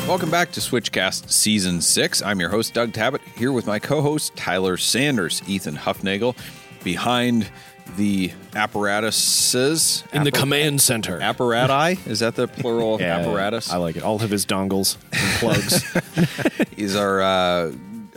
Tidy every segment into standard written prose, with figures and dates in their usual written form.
Welcome back to Switchcast Season 6. I'm your host, Doug Tabbitt, here with my co-host, Tyler Sanders. Ethan Huffnagel behind the apparatuses. In the command center. Apparati? Is that the plural of apparatus? I like it. All of his dongles and plugs. He's our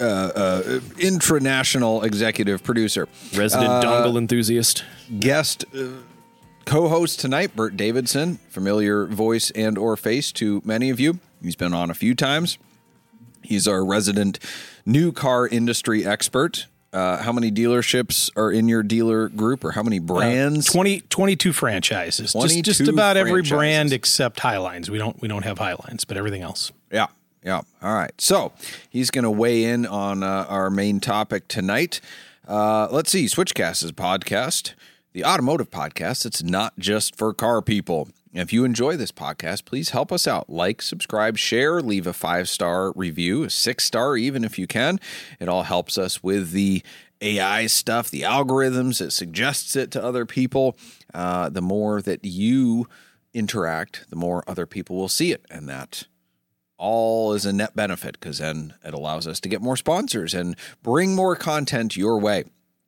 intranational executive producer. Resident dongle enthusiast. Guest co-host tonight, Bert Davidson, familiar voice and or face to many of you. He's been on a few times. He's our resident new car industry expert. How many dealerships are in your dealer group, or how many brands? 22 franchises. 22 just about every franchises. brand except Highlines. We don't have Highlines, but everything else. Yeah. All right. So he's going to weigh in on our main topic tonight. Let's see. Switchcast is a podcast, the automotive podcast. It's not just for car people. If you enjoy this podcast, please help us out. Like, subscribe, share, leave a 5-star review, a 6-star even if you can. It all helps us with the AI stuff, the algorithms. It suggests it to other people. The more that you interact, the more other people will see it. And that all is a net benefit, because then it allows us to get more sponsors and bring more content your way.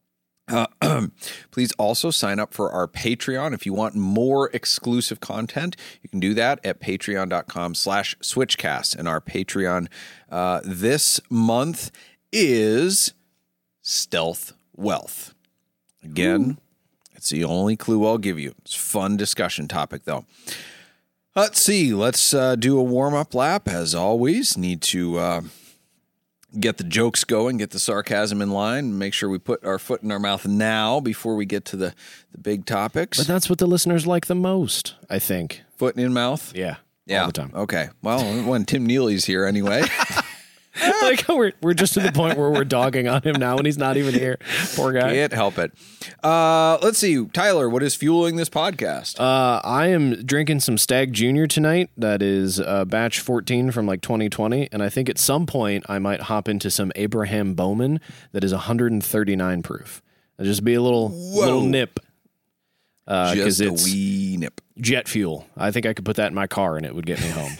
Please also sign up for our Patreon. If you want more exclusive content, you can do that at patreon.com/switchcast. And our Patreon this month is Stealth Wealth. Again, it's the only clue I'll give you. It's a fun discussion topic, though. Let's see. Let's do a warm-up lap. As always, need to get the jokes going, get the sarcasm in line, make sure we put our foot in our mouth now before we get to the big topics. But that's what the listeners like the most, I think. Foot in mouth? Yeah. All the time. Okay. Well, when Tim Neely's here anyway. Like we're just to the point where we're dogging on him now and he's not even here. Poor guy. Can't help it. Let's see. Tyler, what is fueling this podcast? I am drinking some Stag Junior tonight. That is batch 14 from like 2020. And I think at some point I might hop into some Abraham Bowman that is 139 proof. It'll just be a little nip. Just a it's wee nip. Jet fuel. I think I could put that in my car and it would get me home.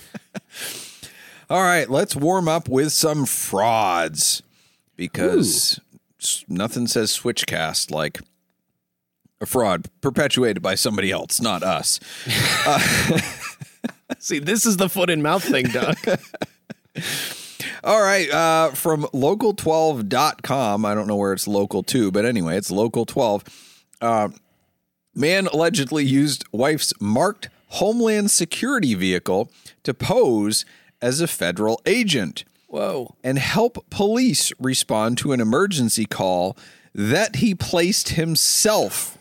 All right, let's warm up with some frauds, because nothing says Switchcast like a fraud perpetuated by somebody else, not us. See, this is the foot in mouth thing, Doug. All right, from local12.com. I don't know where it's local to, but anyway, it's local 12. Man allegedly used wife's marked Homeland Security vehicle to pose as a federal agent. Whoa. And help police respond to an emergency call that he placed himself.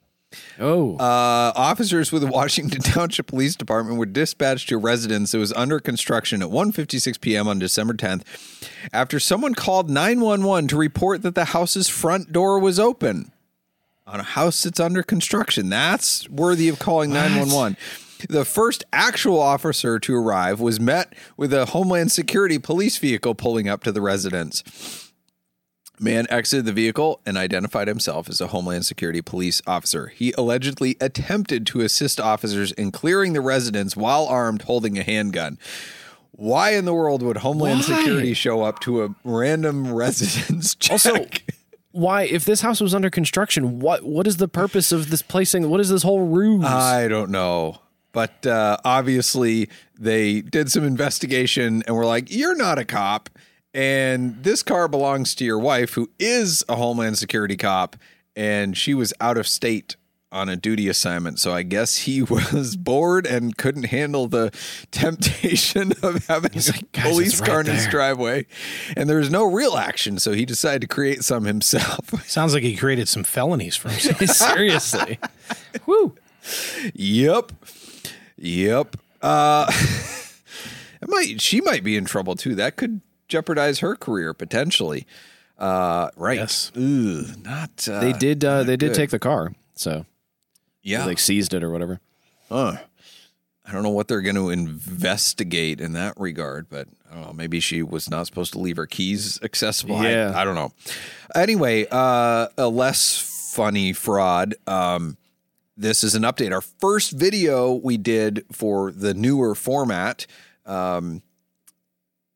Officers with the Washington Township Police Department were dispatched to a residence that was under construction at 1:56 p.m. on December 10th after someone called 911 to report that the house's front door was open. On a house that's under construction. That's worthy of calling 911. The first actual officer to arrive was met with a Homeland Security police vehicle pulling up to the residence. Man exited the vehicle and identified himself as a Homeland Security police officer. He allegedly attempted to assist officers in clearing the residence while armed, holding a handgun. Why in the world would Homeland Security show up to a random residence check? Also, why, if this house was under construction, what is the purpose of this placing? What is this whole ruse? I don't know. But obviously, they did some investigation and were like, you're not a cop. And this car belongs to your wife, who is a Homeland Security cop. And she was out of state on a duty assignment. So I guess he was bored and couldn't handle the temptation of having a police car in his driveway. And there was no real action. So he decided to create some himself. Sounds like he created some felonies for himself. Seriously. Woo. Yep. She might be in trouble too. That could jeopardize her career potentially. Right. Yes. They did take the car. So yeah, they like seized it or whatever. I don't know what they're going to investigate in that regard, but I don't know. Maybe she was not supposed to leave her keys accessible. Yeah. I don't know. Anyway, a less funny fraud. This is an update. Our first video we did for the newer format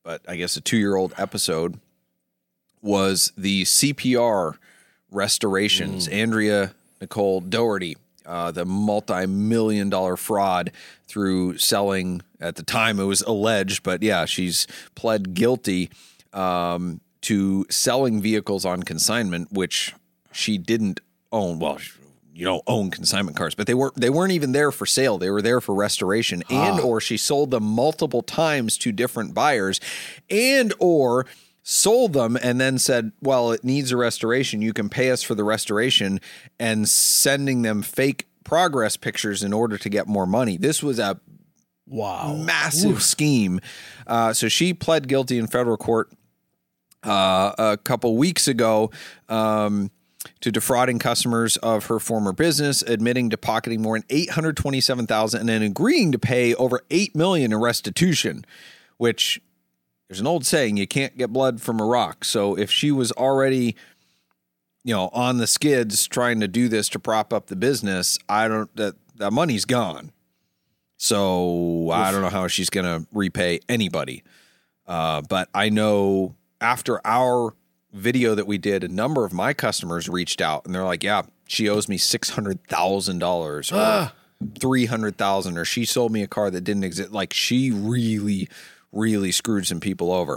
but I guess a 2-year-old episode, was the CPR restorations. Andrea Nicole Doherty, the multi-million-dollar fraud through selling, at the time it was alleged, but yeah, she's pled guilty to selling vehicles on consignment, which she didn't own. Well, you don't own consignment cars, but they weren't even there for sale. They were there for restoration, and or she sold them multiple times to different buyers, and or sold them and then said, well, it needs a restoration. You can pay us for the restoration, and sending them fake progress pictures in order to get more money. This was a massive scheme. So she pled guilty in federal court a couple weeks ago to defrauding customers of her former business, admitting to pocketing more than $827,000 and then agreeing to pay over $8 million in restitution, which there's an old saying, you can't get blood from a rock. So if she was already, on the skids trying to do this to prop up the business, that money's gone. So I don't know how she's going to repay anybody. But I know after our video that we did, a number of my customers reached out and they're like, yeah, she owes me $600,000 or $300,000, or she sold me a car that didn't exist. Like, she really, really screwed some people over.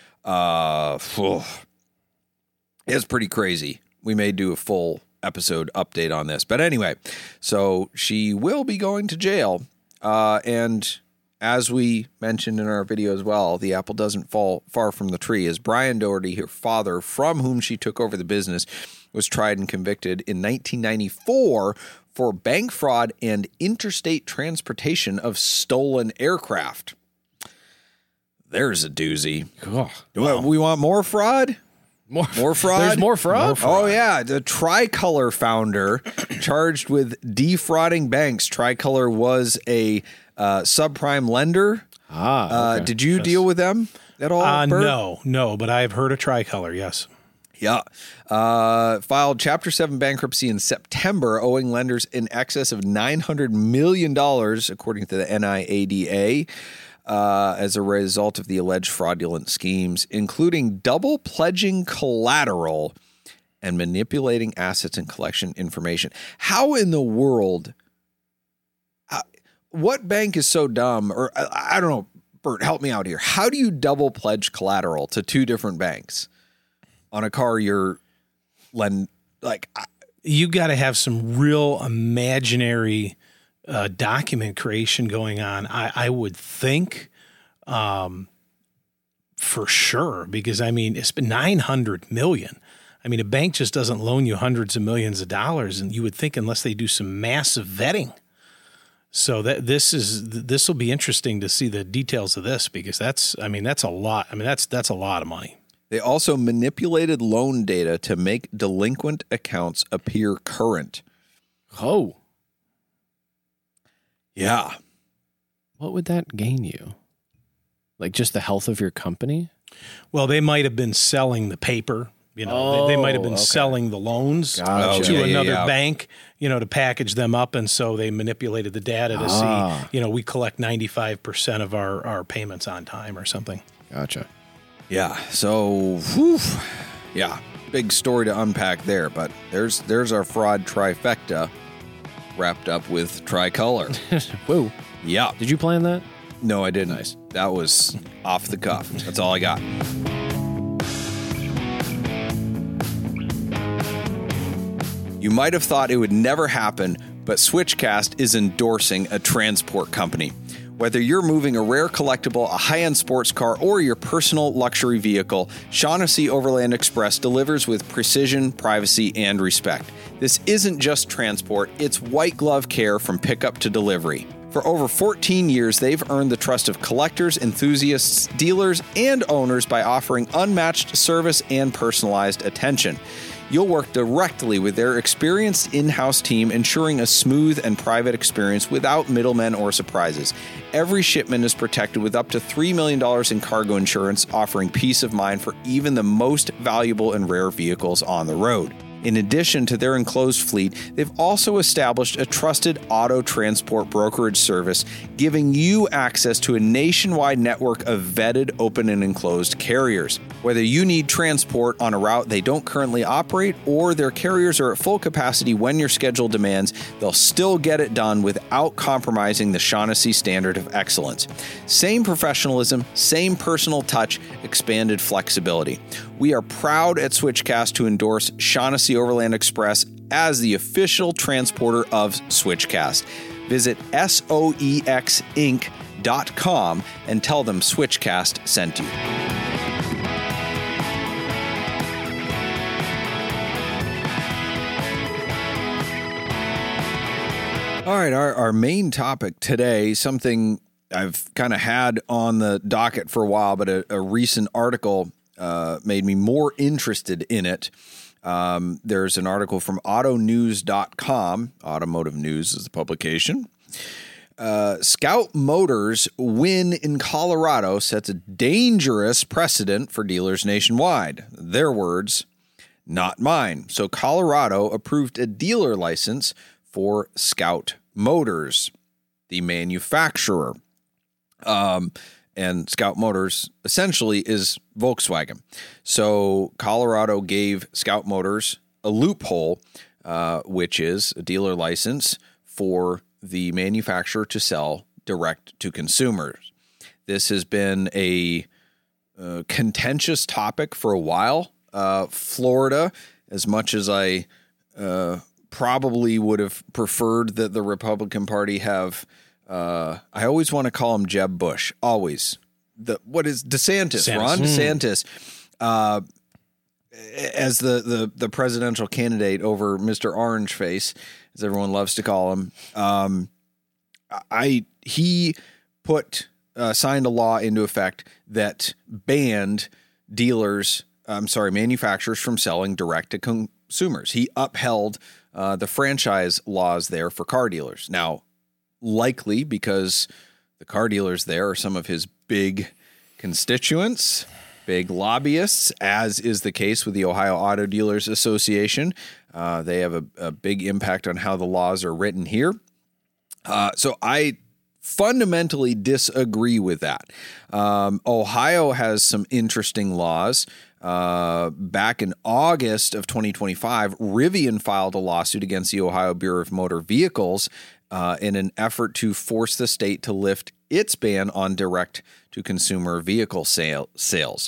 It's pretty crazy. We may do a full episode update on this, but anyway, so she will be going to jail. And as we mentioned in our video as well, the apple doesn't fall far from the tree, as Brian Doherty, her father, from whom she took over the business, was tried and convicted in 1994 for bank fraud and interstate transportation of stolen aircraft. There's a doozy. We want more fraud? More fraud? There's more fraud? Oh, yeah. The Tricolor founder charged with defrauding banks. Tricolor was a subprime lender. Okay. Did you deal with them at all, Bert? No, but I've heard of Tricolor, yes. Yeah. Filed Chapter 7 bankruptcy in September, owing lenders in excess of $900 million, according to the NIADA. As a result of the alleged fraudulent schemes, including double pledging collateral and manipulating assets and collection information. How in the world, what bank is so dumb? Or I don't know, Bert, help me out here. How do you double pledge collateral to two different banks on a car you're you got to have some real imaginary document creation going on, I would think, for sure, because it's been $900 million. A bank just doesn't loan you hundreds of millions of dollars, and you would think unless they do some massive vetting. So this will be interesting to see the details of this, because that's a lot. That's a lot of money. They also manipulated loan data to make delinquent accounts appear current. Oh. Yeah. What would that gain you? Like just the health of your company? Well, they might have been selling the paper. They might have been selling the loans to another bank, to package them up. And so they manipulated the data to see, we collect 95% of our payments on time or something. Gotcha. Yeah. So, yeah, big story to unpack there. But there's our fraud trifecta wrapped up with Tricolor. Whoa. Yeah. Did you plan that? No, I didn't. Nice. That was off the cuff. That's all I got. You might have thought it would never happen, but Switchcast is endorsing a transport company. Whether you're moving a rare collectible, a high-end sports car, or your personal luxury vehicle, Shaughnessy Overland Express delivers with precision, privacy, and respect. This isn't just transport, it's white glove care from pickup to delivery. For over 14 years, they've earned the trust of collectors, enthusiasts, dealers, and owners by offering unmatched service and personalized attention. You'll work directly with their experienced in-house team, ensuring a smooth and private experience without middlemen or surprises. Every shipment is protected with up to $3 million in cargo insurance, offering peace of mind for even the most valuable and rare vehicles on the road. In addition to their enclosed fleet, they've also established a trusted auto transport brokerage service, giving you access to a nationwide network of vetted, open, and enclosed carriers. Whether you need transport on a route they don't currently operate, or their carriers are at full capacity when your schedule demands, they'll still get it done without compromising the Shaughnessy standard of excellence. Same professionalism, same personal touch, expanded flexibility. We are proud at Switchcast to endorse Shaughnessy Overland Express as the official transporter of Switchcast. Visit soexinc.com and tell them Switchcast sent you. All right, our main topic today, something I've kind of had on the docket for a while, but a recent article made me more interested in it. There's an article from autonews.com. Automotive News is the publication. Scout Motors' win in Colorado sets a dangerous precedent for dealers nationwide. Their words, not mine. So Colorado approved a dealer license for Scout Motors, the manufacturer. And Scout Motors essentially is Volkswagen. So Colorado gave Scout Motors a loophole, which is a dealer license for the manufacturer to sell direct to consumers. This has been a contentious topic for a while. Florida, as much as I probably would have preferred that the Republican Party have, I always want to call him Jeb Bush. Always. What is DeSantis? Ron DeSantis, as the presidential candidate over Mr. Orange Face, as everyone loves to call him. He signed a law into effect that banned manufacturers from selling direct to consumers. He upheld the franchise laws there for car dealers. Now, likely because the car dealers there are some of his big constituents, big lobbyists, as is the case with the Ohio Auto Dealers Association. They have a big impact on how the laws are written here. So I fundamentally disagree with that. Ohio has some interesting laws. Back in August of 2025, Rivian filed a lawsuit against the Ohio Bureau of Motor Vehicles in an effort to force the state to lift its ban on direct-to-consumer vehicle sales.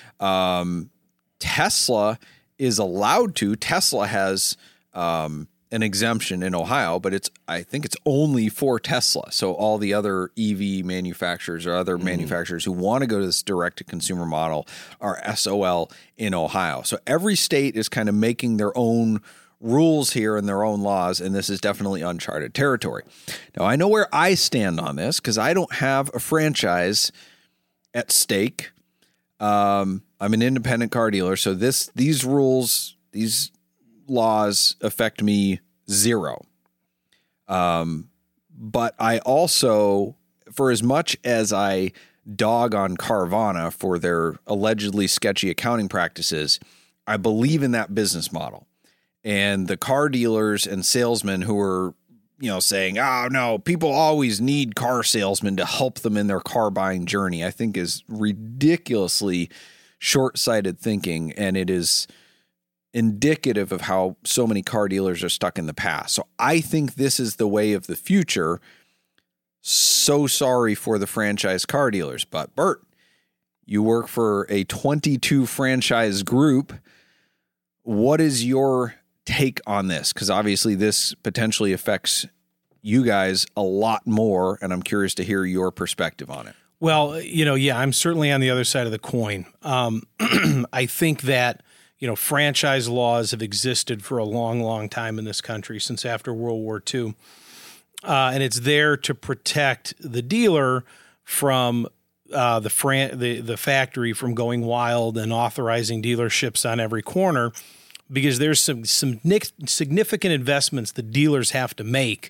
Tesla is allowed to. Tesla has an exemption in Ohio, but I think it's only for Tesla. So all the other EV manufacturers or other manufacturers who want to go to this direct-to-consumer model are SOL in Ohio. So every state is kind of making their own rules here and their own laws, and this is definitely uncharted territory. Now, I know where I stand on this because I don't have a franchise at stake. I'm an independent car dealer, so these rules, these laws affect me zero. But I also, for as much as I dog on Carvana for their allegedly sketchy accounting practices, I believe in that business model. And the car dealers and salesmen who are, saying, oh, no, people always need car salesmen to help them in their car buying journey, I think is ridiculously short-sighted thinking. And it is indicative of how so many car dealers are stuck in the past. So I think this is the way of the future. So sorry for the franchise car dealers. But Bert, you work for a 22 franchise group. What is your take on this? Because obviously this potentially affects you guys a lot more, and I'm curious to hear your perspective on it. Well, I'm certainly on the other side of the coin. I think that, franchise laws have existed for a long, long time in this country, since after World War II. And it's there to protect the dealer from the factory from going wild and authorizing dealerships on every corner, because there's some significant investments the dealers have to make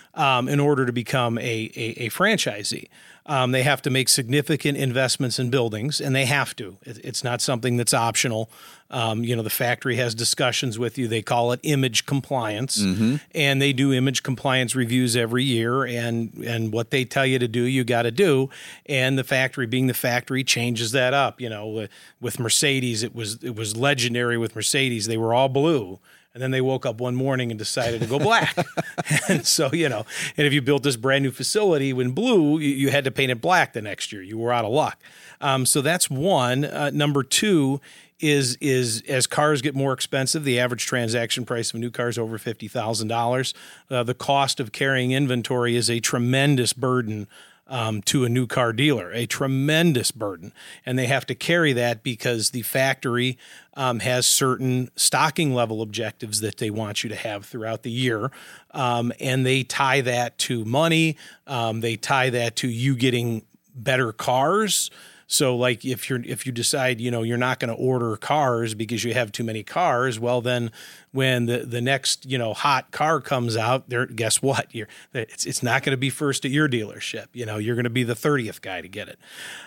in order to become a franchisee. They have to make significant investments in buildings, and they have to. It's not something that's optional. The factory has discussions with you. They call it image compliance, and they do image compliance reviews every year. And what they tell you to do, you got to do. And the factory, being the factory, changes that up. With Mercedes, it was legendary. With Mercedes, they were all blue. And then they woke up one morning and decided to go black. And so, and if you built this brand new facility when blue, you had to paint it black the next year. You were out of luck. So that's one. Number two is as cars get more expensive, the average transaction price of a new car is over $50,000. The cost of carrying inventory is a tremendous burden to a new car dealer, a tremendous burden. And they have to carry that because the factory has certain stocking level objectives that they want you to have throughout the year. And they tie that to money. They tie that to you getting better cars. So like if you decide, you're not going to order cars because you have too many cars, well, then when the next, hot car comes out there, guess what? It's not going to be first at your dealership. You're going to be the 30th guy to get it.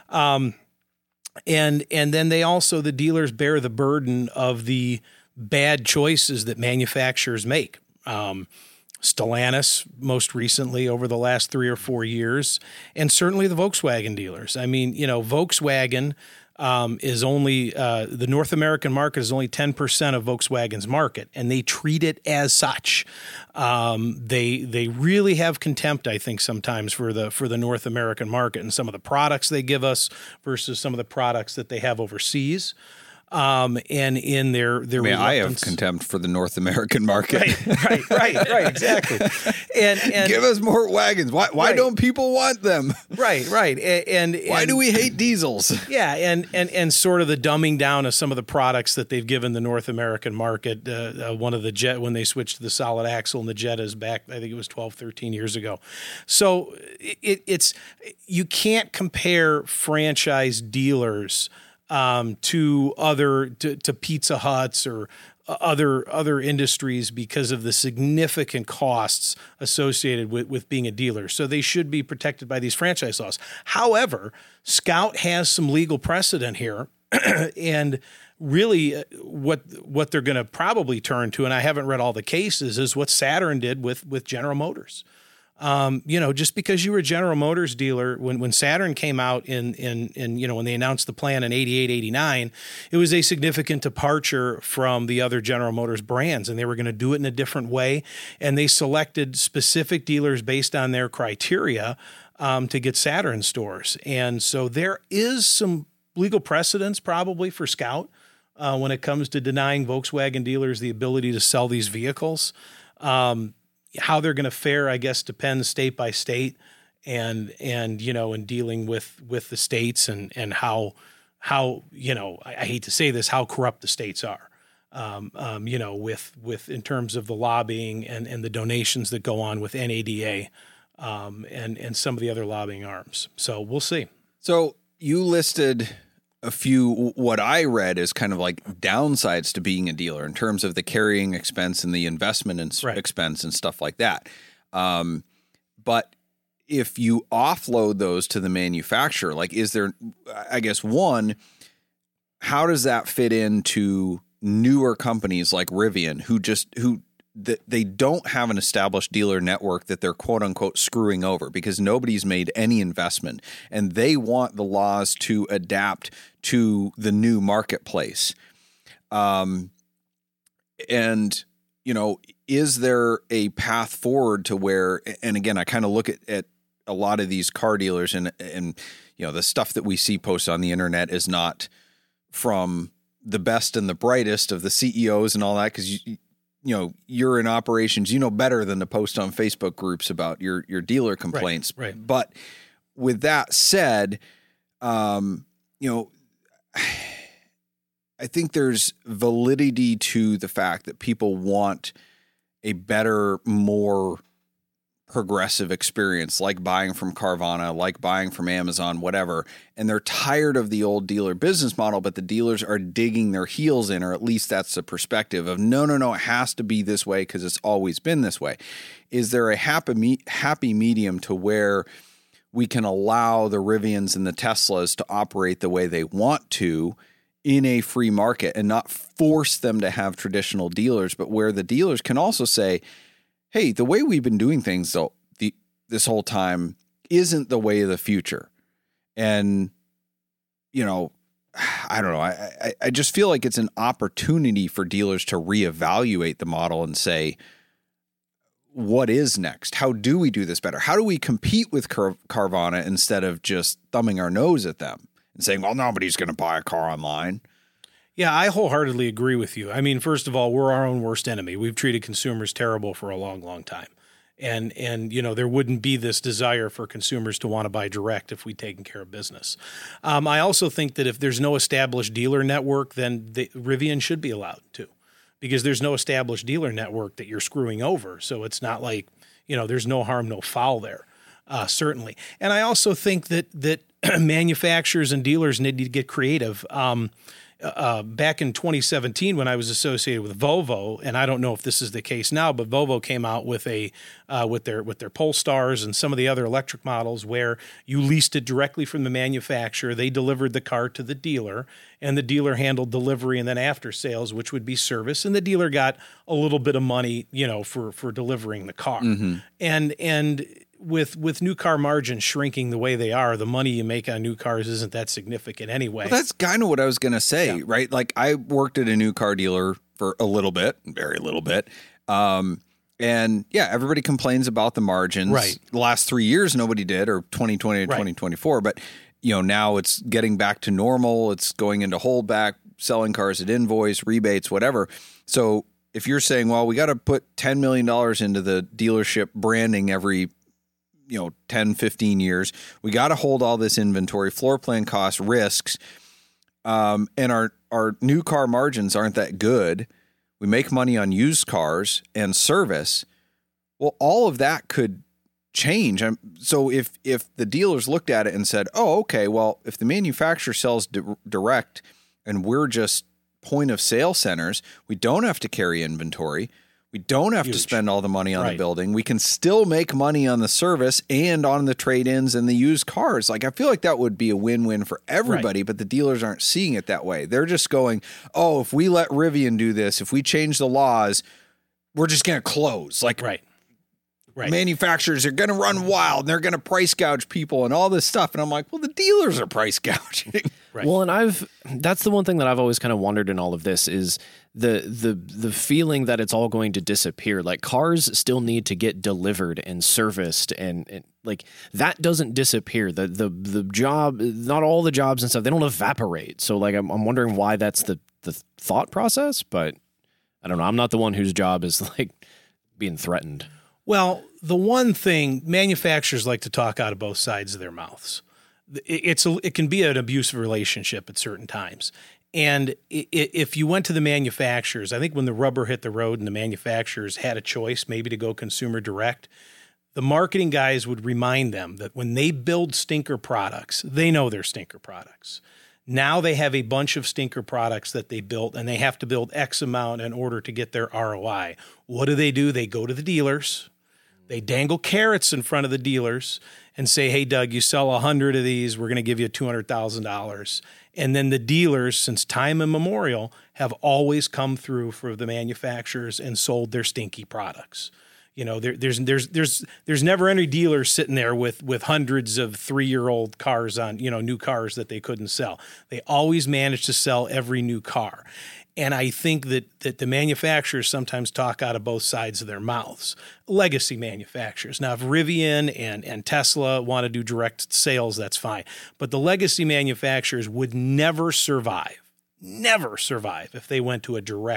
And then the dealers bear the burden of the bad choices that manufacturers make. Stellantis most recently over the last 3 or 4 years, and certainly the Volkswagen dealers. I mean, Volkswagen is only the North American market is only 10% of Volkswagen's market, and they treat it as such. They really have contempt, I think, sometimes for the North American market and some of the products they give us versus some of the products that they have overseas. And in their I have contempt for the North American market. Right, exactly. And give us more wagons. Why don't people want them? Right. And why do we hate diesels? Yeah, and sort of the dumbing down of some of the products that they've given the North American market. One of the Jet, when they switched to the solid axle and the Jettas back, I think it was 12, 13 years ago. So it's you can't compare franchise dealers to Pizza Huts or other industries because of the significant costs associated with being a dealer. So they should be protected by these franchise laws. However, Scout has some legal precedent here, and really what they're going to probably turn to, and I haven't read all the cases, is what Saturn did with General Motors. Just because you were a General Motors dealer, when Saturn came out in when they announced the plan in 88, 89, it was a significant departure from the other General Motors brands, and they were going to do it in a different way. And they selected specific dealers based on their criteria to get Saturn stores. And so there is some legal precedence probably for Scout when it comes to denying Volkswagen dealers the ability to sell these vehicles. How they're going to fare, I guess, depends state by state, and in dealing with the states and how I hate to say this, how corrupt the states are, with in terms of the lobbying and the donations that go on with NADA, and some of the other lobbying arms. So we'll see. So you listed a few, what I read is kind of like downsides to being a dealer in terms of the carrying expense and the investment expense and stuff like that. But if you offload those to the manufacturer, like, is there, I guess, one, how does that fit into newer companies like Rivian who they don't have an established dealer network that they're quote unquote screwing over because nobody's made any investment, and they want the laws to adapt to the new marketplace. Is there a path forward to where, and again, I kind of look at a lot of these car dealers and the stuff that we see posted on the internet is not from the best and the brightest of the CEOs and all that. Cause you're in operations, better than to post on Facebook groups about your dealer complaints. Right. But with that said, I think there's validity to the fact that people want a better, more progressive experience, like buying from Carvana, like buying from Amazon, whatever. And they're tired of the old dealer business model, but the dealers are digging their heels in, or at least that's the perspective of no, it has to be this way because it's always been this way. Is there a happy medium to where we can allow the Rivians and the Teslas to operate the way they want to in a free market and not force them to have traditional dealers, but where the dealers can also say, hey, the way we've been doing things though this whole time isn't the way of the future. And, you know, I don't know. I just feel like it's an opportunity for dealers to reevaluate the model and say, what is next? How do we do this better? How do we compete with Carvana instead of just thumbing our nose at them and saying, well, nobody's going to buy a car online? Yeah, I wholeheartedly agree with you. I mean, first of all, we're our own worst enemy. We've treated consumers terrible for a long, long time. And you know, there wouldn't be this desire for consumers to want to buy direct if we'd taken care of business. I also think that if there's no established dealer network, then Rivian should be allowed to, because there's no established dealer network that you're screwing over. So it's not like, you know, there's no harm, no foul there, certainly. And I also think that manufacturers and dealers need to get creative. Back in 2017, when I was associated with Volvo, and I don't know if this is the case now, but Volvo came out with with their Polestars and some of the other electric models where you leased it directly from the manufacturer. They delivered the car to the dealer, and the dealer handled delivery and then after sales, which would be service, and the dealer got a little bit of money, you know, for delivering the car. Mm-hmm. And with new car margins shrinking the way they are, the money you make on new cars isn't that significant anyway. Well, that's kind of what I was going to say, right? Like I worked at a new car dealer for a little bit, very little bit. And yeah, everybody complains about the margins. Right. The last 3 years, nobody did, or 2020 to 2024. But, you know, now it's getting back to normal. It's going into holdback, selling cars at invoice, rebates, whatever. So if you're saying, well, we got to put $10 million into the dealership branding every 10, 15 years. We got to hold all this inventory, floor plan costs, risks. And our new car margins aren't that good. We make money on used cars and service. Well, all of that could change. So if the dealers looked at it and said, oh, okay, well, if the manufacturer sells direct and we're just point of sale centers, we don't have to carry inventory. We don't have to spend all the money on the building. We can still make money on the service and on the trade-ins and the used cars. Like, I feel like that would be a win-win for everybody, but the dealers aren't seeing it that way. They're just going, oh, if we let Rivian do this, if we change the laws, we're just going to close. Like, manufacturers are going to run wild and they're going to price gouge people and all this stuff. And I'm like, well, the dealers are price gouging. Right. Well, and that's the one thing that I've always kind of wondered in all of this is the feeling that it's all going to disappear. Like cars still need to get delivered and serviced and like that doesn't disappear. The job, not all the jobs and stuff, they don't evaporate. So like I'm wondering why that's the thought process, but I don't know. I'm not the one whose job is like being threatened. Well, the one thing manufacturers like to talk out of both sides of their mouths. It can be an abusive relationship at certain times. And if you went to the manufacturers, I think when the rubber hit the road and the manufacturers had a choice maybe to go consumer direct, the marketing guys would remind them that when they build stinker products, they know they're stinker products. Now they have a bunch of stinker products that they built, and they have to build X amount in order to get their ROI. What do? They go to the dealers. They dangle carrots in front of the dealers and say, hey, Doug, you sell 100 of these, we're going to give you $200,000. And then the dealers, since time immemorial, have always come through for the manufacturers and sold their stinky products. You know, there's never any dealer sitting there with hundreds of 3-year-old cars on, new cars that they couldn't sell. They always manage to sell every new car. And I think that the manufacturers sometimes talk out of both sides of their mouths. Legacy manufacturers. Now, if Rivian and Tesla want to do direct sales, that's fine. But the legacy manufacturers would never survive if they went to a direct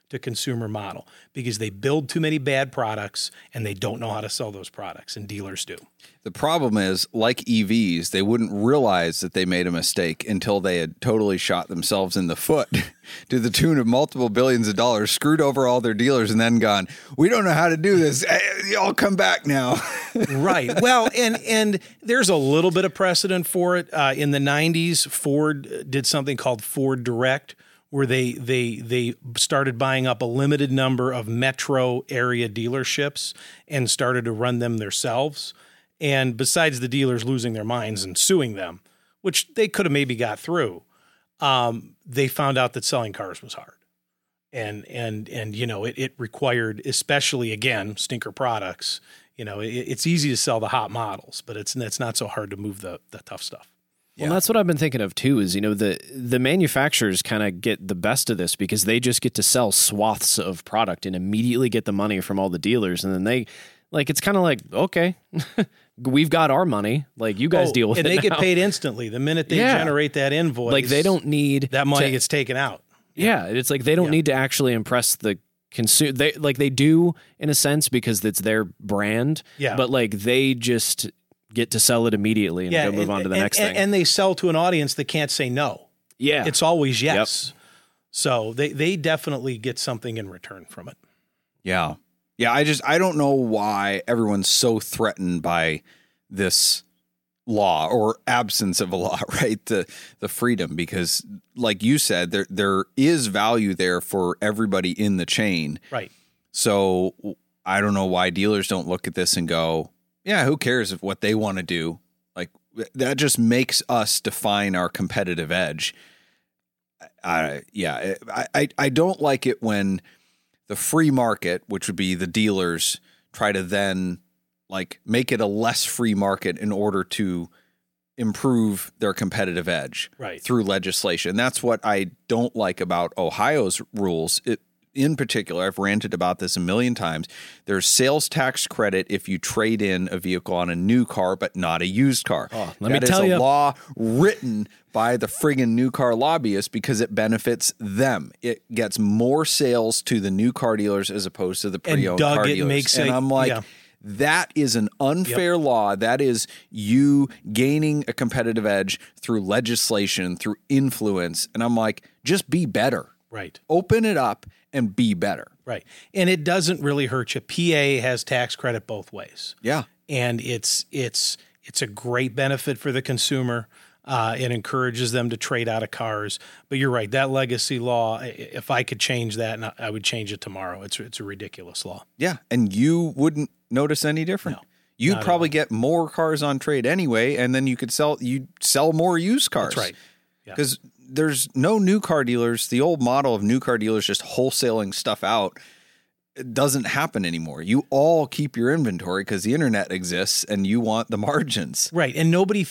to consumer model because they build too many bad products and they don't know how to sell those products, and dealers do. The problem is, like EVs, they wouldn't realize that they made a mistake until they had totally shot themselves in the foot to the tune of multiple billions of dollars, screwed over all their dealers, and then gone, we don't know how to do this. Y'all come back now. Right. Well, and there's a little bit of precedent for it. In the 90s, Ford did something called Ford Direct, where they started buying up a limited number of metro area dealerships and started to run them themselves. And besides the dealers losing their minds and suing them, which they could have maybe got through, they found out that selling cars was hard. And you know, it required, especially, again, stinker products, you know, it's easy to sell the hot models, but it's not so hard to move the tough stuff. Well, that's what I've been thinking of too, is, you know, the manufacturers kind of get the best of this because they just get to sell swaths of product and immediately get the money from all the dealers. And then they, like, it's kind of like, okay, we've got our money. Like, you guys deal with it. And they now. get paid instantly the minute they generate that invoice. Like, they don't need that money gets taken out. Yeah, it's like they don't need to actually impress the consumer. They do in a sense because it's their brand. Yeah, but like they just get to sell it immediately and go move on to the next thing. And they sell to an audience that can't say no. Yeah, it's always yes. Yep. So they definitely get something in return from it. Yeah. Yeah, I don't know why everyone's so threatened by this law or absence of a law, right? The freedom, because like you said, there is value there for everybody in the chain. Right. So I don't know why dealers don't look at this and go, yeah, who cares if what they want to do? Like, that just makes us define our competitive edge. I don't like it when the free market, which would be the dealers, try to then like make it a less free market in order to improve their competitive edge through legislation. That's what I don't like about Ohio's rules. In particular, I've ranted about this a million times. There's sales tax credit if you trade in a vehicle on a new car, but not a used car. Let me tell you, that is a law written by the friggin' new car lobbyists because it benefits them. It gets more sales to the new car dealers as opposed to the pre-owned car dealers. And I'm like, that is an unfair law. That is you gaining a competitive edge through legislation, through influence. And I'm like, just be better. Right. Open it up and be better. Right. And it doesn't really hurt you. PA has tax credit both ways. Yeah. And it's a great benefit for the consumer. It encourages them to trade out of cars. But you're right. That legacy law, if I could change that, I would change it tomorrow. It's a ridiculous law. Yeah. And you wouldn't notice any different. No, you'd probably get more cars on trade anyway, and then you'd sell more used cars. That's right. Because there's no new car dealers. The old model of new car dealers just wholesaling stuff out, it doesn't happen anymore. You all keep your inventory because the internet exists and you want the margins. Right. And nobody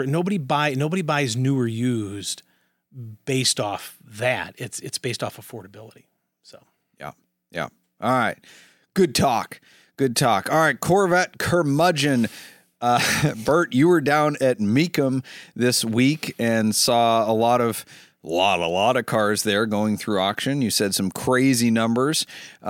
buys new or used based off that. It's based off affordability. So yeah. All right. Good talk. All right. Corvette curmudgeon. Bert, you were down at Mecum this week and saw a lot of cars there going through auction. You said some crazy numbers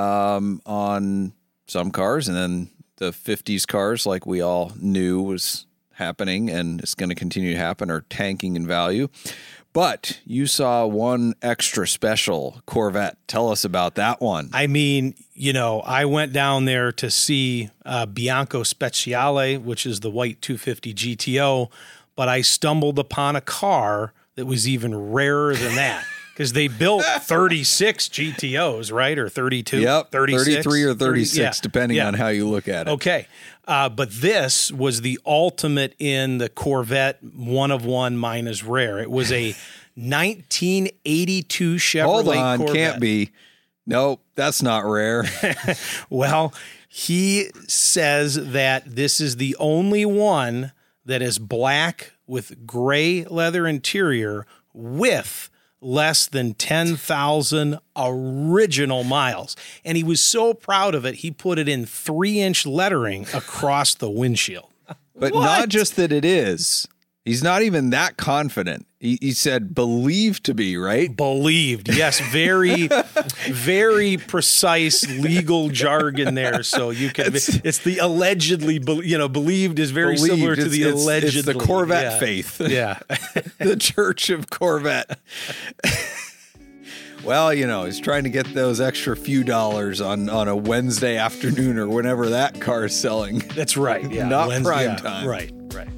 on some cars, and then the 50s cars, like we all knew was happening and it's going to continue to happen, are tanking in value. But you saw one extra special Corvette. Tell us about that one. I mean, I went down there to see Bianco Speciale, which is the white 250 GTO, but I stumbled upon a car that was even rarer than that because they built 36 GTOs, right? Or 32? Yep, 36? 33 or 36, depending on how you look at it. Okay. But this was the ultimate in the Corvette one of one minus rare. It was a 1982 Chevrolet Hold on, Corvette. Can't be. Nope, that's not rare. Well, he says that this is the only one that is black with gray leather interior with less than 10,000 original miles. And he was so proud of it, he put it in 3-inch lettering across the windshield. But not just that it is. He's not even that confident. He said believed to be, right? Believed. Yes. Very, very precise legal jargon there. So you can, it's the allegedly, believed is very similar to the allegedly. It's the Corvette faith. Yeah. The Church of Corvette. Well, he's trying to get those extra few dollars on a Wednesday afternoon or whenever that car is selling. That's right. Yeah. Not prime time. Right.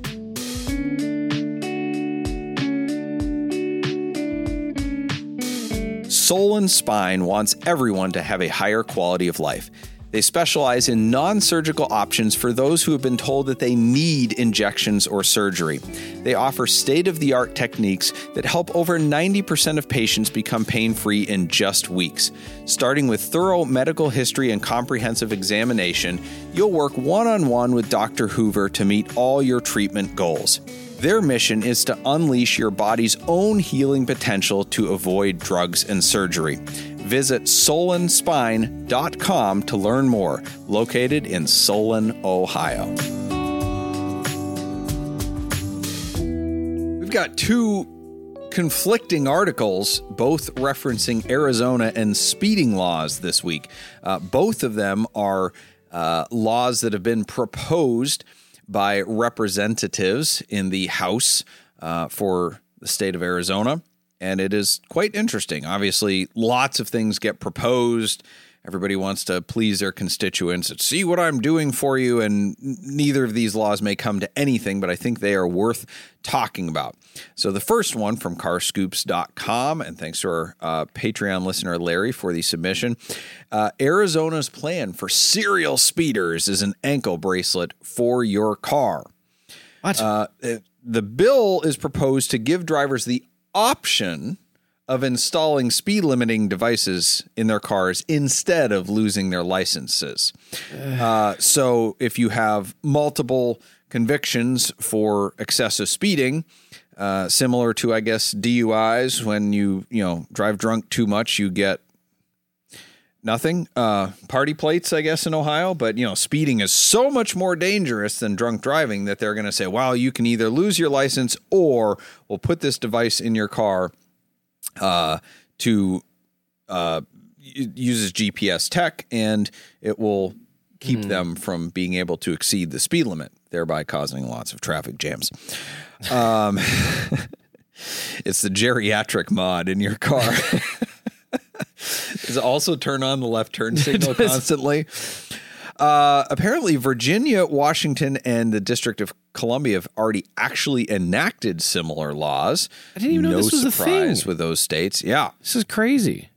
Solon Spine wants everyone to have a higher quality of life. They specialize in non-surgical options for those who have been told that they need injections or surgery. They offer state-of-the-art techniques that help over 90% of patients become pain-free in just weeks. Starting with thorough medical history and comprehensive examination, you'll work one-on-one with Dr. Hoover to meet all your treatment goals. Their mission is to unleash your body's own healing potential to avoid drugs and surgery. Visit solonspine.com to learn more. Located in Solon, Ohio. We've got two conflicting articles, both referencing Arizona and speeding laws this week. Both of them are laws that have been proposed by representatives in the House for the state of Arizona. And it is quite interesting. Obviously, lots of things get proposed. Everybody wants to please their constituents. See what I'm doing for you. And neither of these laws may come to anything, but I think they are worth talking about. So the first one from carscoops.com, and thanks to our Patreon listener, Larry, for the submission. Arizona's plan for serial speeders is an ankle bracelet for your car. What? The bill is proposed to give drivers the option of installing speed limiting devices in their cars instead of losing their licenses. So if you have multiple convictions for excessive speeding, similar to, I guess, DUIs, when you drive drunk too much, you get nothing. Party plates, I guess, in Ohio. But, speeding is so much more dangerous than drunk driving that they're going to say, well, you can either lose your license or we'll put this device in your car to it uses GPS tech, and it will keep them from being able to exceed the speed limit, thereby causing lots of traffic jams. It's the geriatric mod in your car. Does it also turn on the left turn signal constantly? Apparently, Virginia, Washington, and the District of Columbia have already actually enacted similar laws. I didn't even know this was a thing. No surprise with those states. Yeah. This is crazy.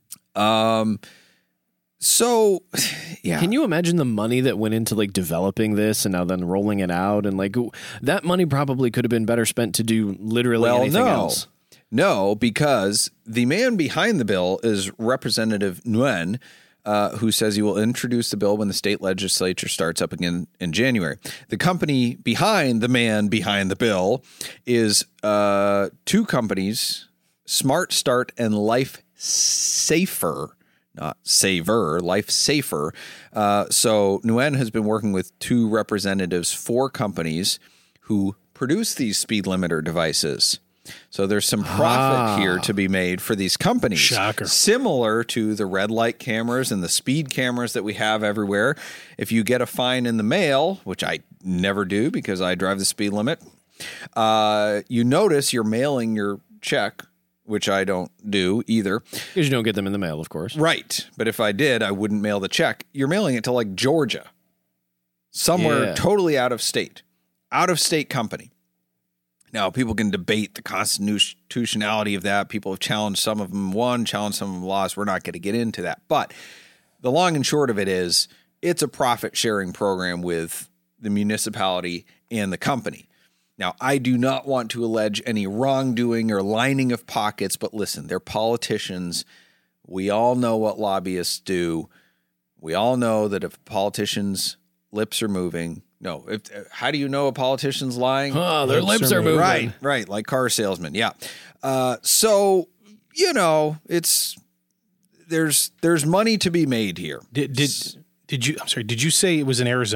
So, yeah. Can you imagine the money that went into developing this and now then rolling it out? And that money probably could have been better spent to do literally anything else. No, because the man behind the bill is Representative Nguyen, who says he will introduce the bill when the state legislature starts up again in January. The company behind the man behind the bill is two companies, Smart Start and Life Safer, not Saver, Life Safer. So Nguyen has been working with two representatives for companies who produce these speed limiter devices. So there's some profit here to be made for these companies. Shocker. Similar to the red light cameras and the speed cameras that we have everywhere. If you get a fine in the mail, which I never do because I drive the speed limit, you notice you're mailing your check, which I don't do either. Because you don't get them in the mail, of course. Right. But if I did, I wouldn't mail the check. You're mailing it to Georgia, somewhere totally out of state company. Now, people can debate the constitutionality of that. People have challenged, some of them won, challenged some of them lost. We're not going to get into that. But the long and short of it is it's a profit-sharing program with the municipality and the company. Now, I do not want to allege any wrongdoing or lining of pockets, but listen, they're politicians. We all know what lobbyists do. We all know that if politicians' lips are moving, how do you know a politician's lying? Their lips are moving. Right, like car salesmen. Yeah. So, it's there's money to be made here. Did you say it was in Arizona?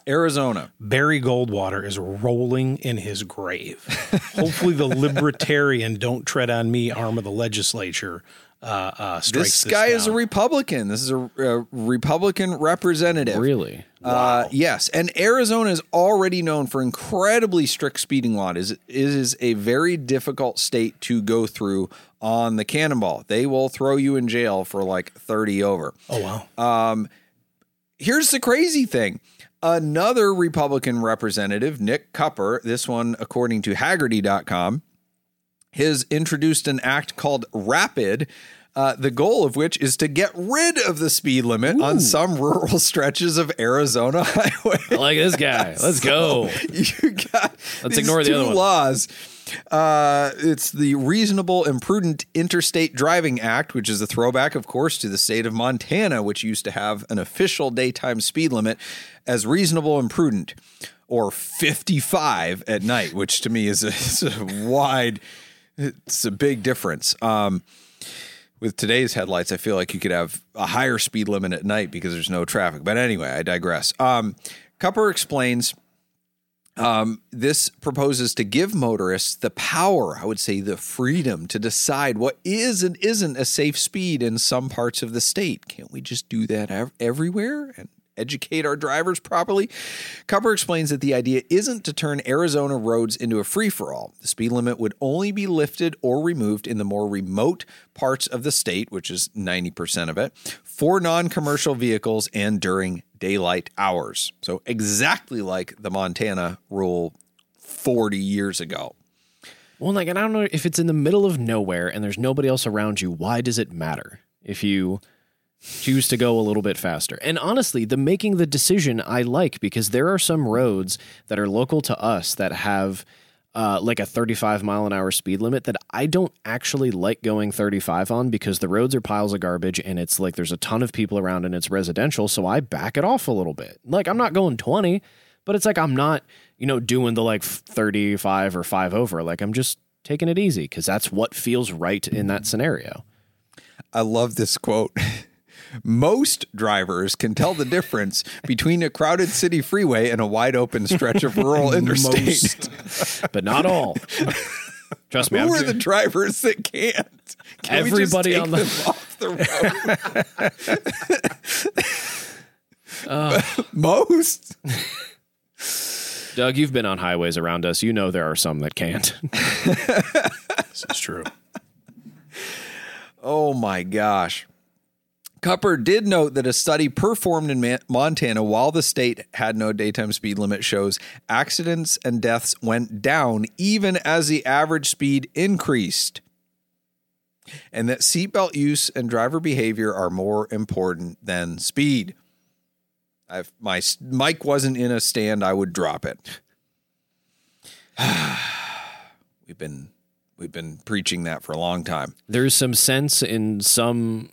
Arizona. Barry Goldwater is rolling in his grave. Hopefully the libertarian don't tread on me arm of the legislature strikes This guy is a Republican. This is a Republican representative. Really? Wow. Yes. And Arizona is already known for incredibly strict speeding laws. It is a very difficult state to go through on the cannonball. They will throw you in jail for like 30 over. Oh, wow. Here's the crazy thing. Another Republican representative, Nick Cupper, this one according to Haggerty.com, has introduced an act called Rapid, the goal of which is to get rid of the speed limit on some rural stretches of Arizona highway. I like this guy. Let's go. Let's ignore the other one. Laws. It's the Reasonable and Prudent Interstate Driving Act, which is a throwback, of course, to the state of Montana, which used to have an official daytime speed limit as reasonable and prudent, or 55 at night, which to me is it's a big difference. With today's headlights, I feel like you could have a higher speed limit at night because there's no traffic. But anyway, I digress. Cupper explains this proposes to give motorists the power, I would say the freedom, to decide what is and isn't a safe speed in some parts of the state. Can't we just do that everywhere and educate our drivers properly? Cupper explains that the idea isn't to turn Arizona roads into a free-for-all. The speed limit would only be lifted or removed in the more remote parts of the state, which is 90% of it, for non-commercial vehicles and during daylight hours. So exactly like the Montana rule 40 years ago. Well, like, and I don't know if it's in the middle of nowhere and there's nobody else around you, why does it matter if you choose to go a little bit faster? And honestly, the making the decision I like, because there are some roads that are local to us that have like a 35 mile an hour speed limit that I don't actually like going 35 on, because the roads are piles of garbage and it's like there's a ton of people around and it's residential. So I back it off a little bit. Like, I'm not going 20, but it's like I'm not, doing the like 35 or 5 over. Like, I'm just taking it easy because that's what feels right in that scenario. I love this quote. Most drivers can tell the difference between a crowded city freeway and a wide open stretch of rural interstate. But not all. Trust me. Who are the drivers that can't? Can everybody we just take them off the road? Most. Doug, you've been on highways around us. You know there are some that can't. This is true. Oh my gosh. Cupper did note that a study performed in Montana while the state had no daytime speed limit shows accidents and deaths went down even as the average speed increased, and that seatbelt use and driver behavior are more important than speed. If my mic wasn't in a stand, I would drop it. We've been preaching that for a long time. There's some sense in some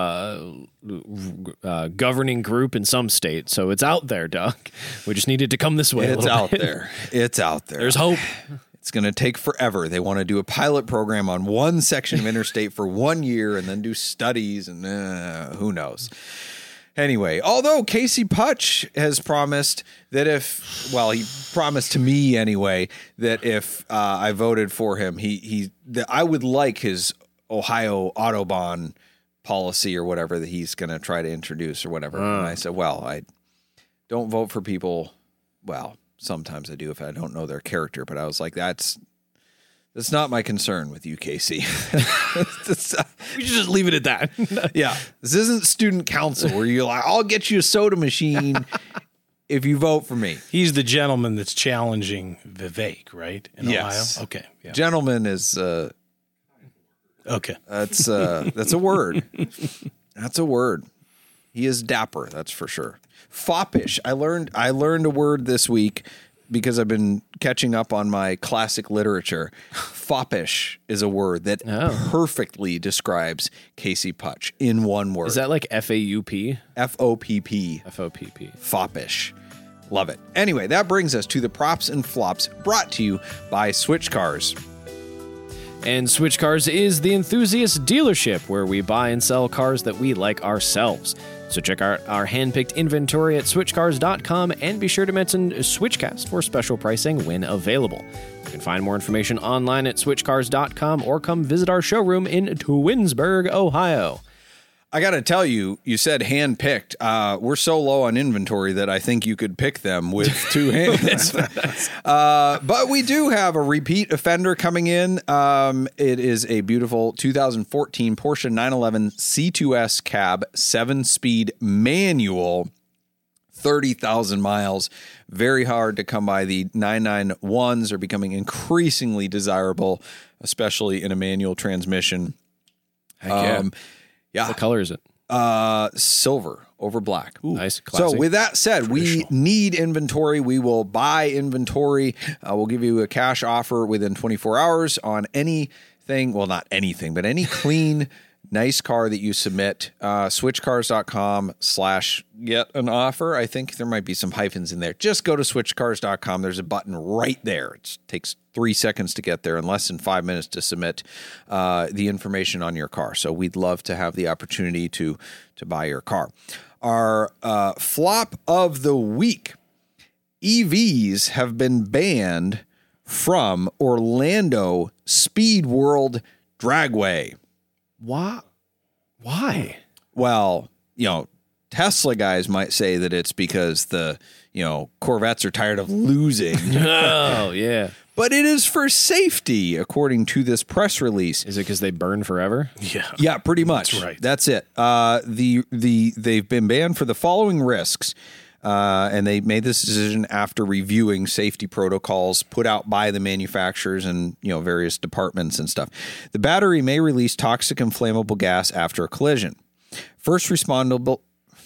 governing group in some state, so it's out there, Doug. We just needed to come this way. It's out there. It's out there. There's hope. It's going to take forever. They want to do a pilot program on one section of interstate for 1 year and then do studies, and who knows. Anyway, although Casey Putsch has promised that he promised to me anyway, that if I voted for him, that I would like his Ohio Autobahn policy or whatever that he's going to try to introduce or whatever. And I said, well, I don't vote for people. Well, sometimes I do if I don't know their character, but I was like, that's not my concern with you, Casey. We should just leave it at that. Yeah. This isn't student council where you're like, I'll get you a soda machine if you vote for me. He's the gentleman that's challenging Vivek, right? In Yes. Ohio? Okay. Yeah. Gentleman is... Okay. That's a word. That's a word. He is dapper, that's for sure. Foppish. I learned a word this week because I've been catching up on my classic literature. Foppish is a word that perfectly describes Casey Putsch in one word. Is that like FAUP? FOPP. FOPP. Foppish. Love it. Anyway, that brings us to the props and flops brought to you by Switch Cars. And Switch Cars is the enthusiast dealership where we buy and sell cars that we like ourselves. So check out our hand-picked inventory at switchcars.com and be sure to mention Switchcast for special pricing when available. You can find more information online at switchcars.com or come visit our showroom in Twinsburg, Ohio. I got to tell you, you said hand-picked. We're so low on inventory that I think you could pick them with two hands. But we do have a repeat offender coming in. It is a beautiful 2014 Porsche 911 C2S cab, 7-speed manual, 30,000 miles. Very hard to come by. The 991s are becoming increasingly desirable, especially in a manual transmission. Heck yeah. Yeah. What color is it? Silver over black. Ooh, nice. Classy. So with that said, we need inventory. We will buy inventory. We'll give you a cash offer within 24 hours on anything. Well, not anything, but any clean, nice car that you submit. Switchcars.com/get an offer. I think there might be some hyphens in there. Just go to switchcars.com. There's a button right there. It takes 3 seconds to get there and less than 5 minutes to submit the information on your car. So we'd love to have the opportunity to buy your car. Our flop of the week. EVs have been banned from Orlando Speed World Dragway. Why? Well, Tesla guys might say that it's because the Corvettes are tired of losing. Oh, yeah. But it is for safety, according to this press release. Is it because they burn forever? Yeah, pretty much. That's right. That's it. They've been banned for the following risks. And they made this decision after reviewing safety protocols put out by the manufacturers and various departments and stuff. The battery may release toxic and flammable gas after a collision. First responders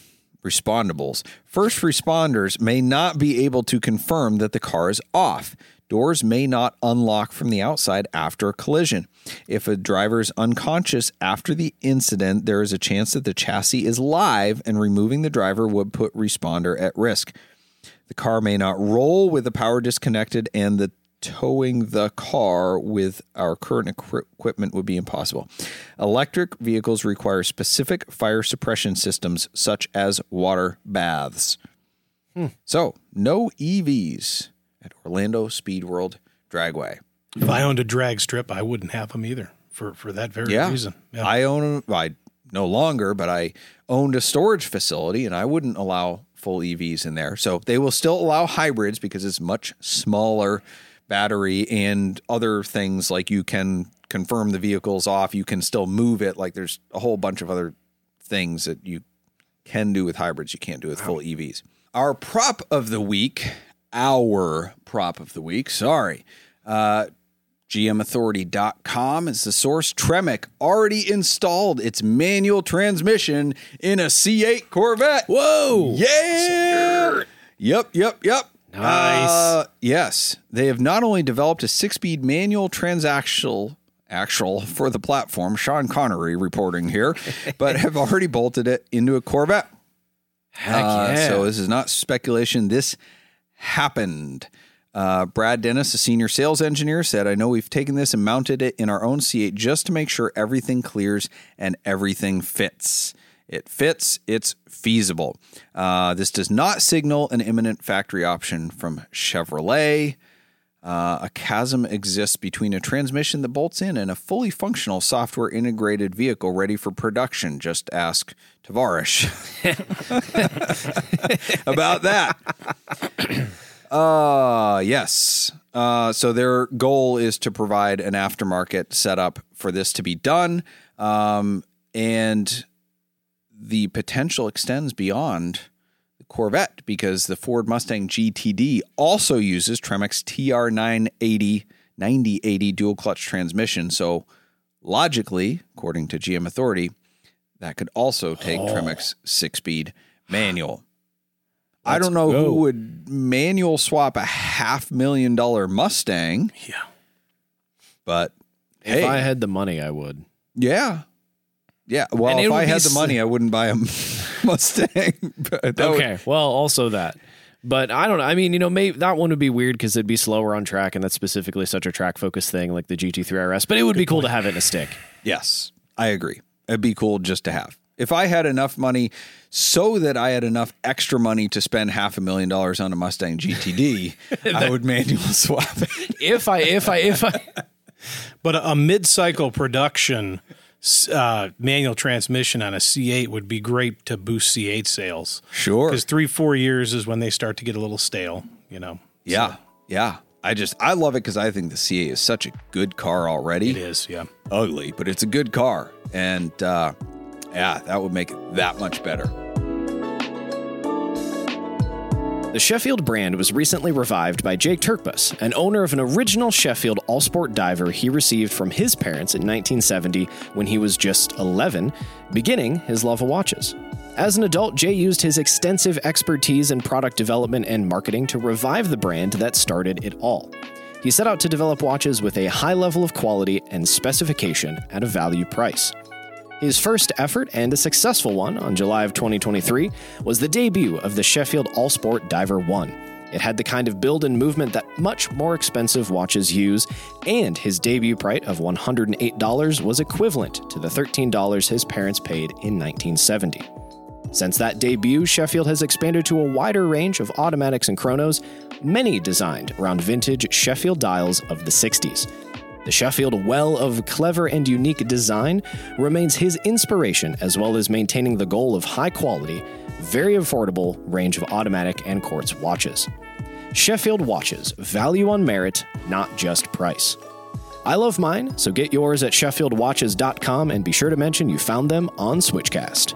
may not be able to confirm that the car is off. Doors may not unlock from the outside after a collision. If a driver is unconscious after the incident, there is a chance that the chassis is live and removing the driver would put responder at risk. The car may not roll with the power disconnected, and the towing the car with our current equipment would be impossible. Electric vehicles require specific fire suppression systems such as water baths. So, no EVs at Orlando Speed World Dragway. If I owned a drag strip, I wouldn't have them either for that very reason. Yeah. I no longer, but I owned a storage facility and I wouldn't allow full EVs in there. So they will still allow hybrids because it's much smaller battery and other things like you can confirm the vehicle's off. You can still move it. Like there's a whole bunch of other things that you can do with hybrids you can't do with full EVs. Our prop of the week, GMauthority.com is the source. Tremec already installed its manual transmission in a C8 Corvette. Whoa! Yeah! Yep. Nice. Yes. They have not only developed a 6-speed manual transactional for the platform, Sean Connery reporting here, but have already bolted it into a Corvette. Heck yeah. So this is not speculation. This happened. Brad Dennis, a senior sales engineer, said, I know we've taken this and mounted it in our own C8 just to make sure everything clears and everything fits. It fits. It's feasible. This does not signal an imminent factory option from Chevrolet. A chasm exists between a transmission that bolts in and a fully functional software integrated vehicle ready for production. Just ask Tavares about that. Yes. So their goal is to provide an aftermarket setup for this to be done. And the potential extends beyond the Corvette because the Ford Mustang GTD also uses Tremec's TR980 9080 dual clutch transmission. So logically, according to GM Authority, that could also take Tremec's 6-speed manual. I don't know who would manual swap a $500,000 Mustang. Yeah. But if I had the money, I would. Yeah. Yeah. Well, if I had the money, I wouldn't buy a Mustang. Well, also that. But I don't know. I mean, maybe that one would be weird because it'd be slower on track, and that's specifically such a track-focused thing like the GT3 RS. But it would be cool to have it in a stick. Yes, I agree. It'd be cool just to have. If I had enough money so that I had enough extra money to spend $500,000 on a Mustang GTD, I would manual swap it. If I. But a mid-cycle production manual transmission on a C8 would be great to boost C8 sales. Sure. Because 3-4 years is when they start to get a little stale, you know. Yeah. So. Yeah. I love it because I think the C8 is such a good car already. It is, yeah. Ugly, but it's a good car. And that would make it that much better. The Sheffield brand was recently revived by Jake Turkbus, an owner of an original Sheffield All-Sport diver he received from his parents in 1970 when he was just 11, beginning his love of watches. As an adult, Jay used his extensive expertise in product development and marketing to revive the brand that started it all. He set out to develop watches with a high level of quality and specification at a value price. His first effort, and a successful one, on July of 2023, was the debut of the Sheffield All-Sport Diver 1. It had the kind of build and movement that much more expensive watches use, and his debut price of $108 was equivalent to the $13 his parents paid in 1970. Since that debut, Sheffield has expanded to a wider range of automatics and chronos, many designed around vintage Sheffield dials of the 60s. The Sheffield well of clever and unique design remains his inspiration, as well as maintaining the goal of high quality, very affordable range of automatic and quartz watches. Sheffield watches, value on merit, not just price. I love mine, so get yours at SheffieldWatches.com and be sure to mention you found them on Switchcast.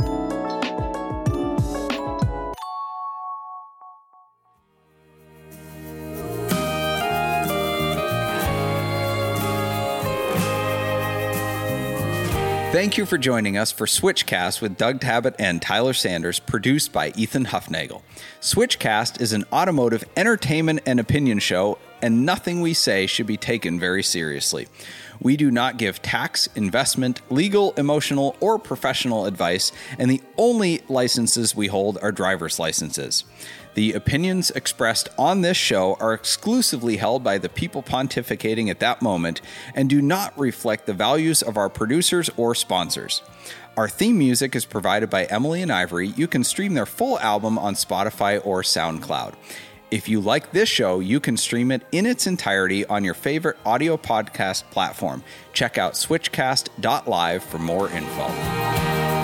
Thank you for joining us for Switchcast with Doug Tabbitt and Tyler Sanders, produced by Ethan Huffnagel. Switchcast is an automotive entertainment and opinion show, and nothing we say should be taken very seriously. We do not give tax, investment, legal, emotional, or professional advice, and the only licenses we hold are driver's licenses. The opinions expressed on this show are exclusively held by the people pontificating at that moment and do not reflect the values of our producers or sponsors. Our theme music is provided by Emily and Ivory. You can stream their full album on Spotify or SoundCloud. If you like this show, you can stream it in its entirety on your favorite audio podcast platform. Check out switchcast.live for more info.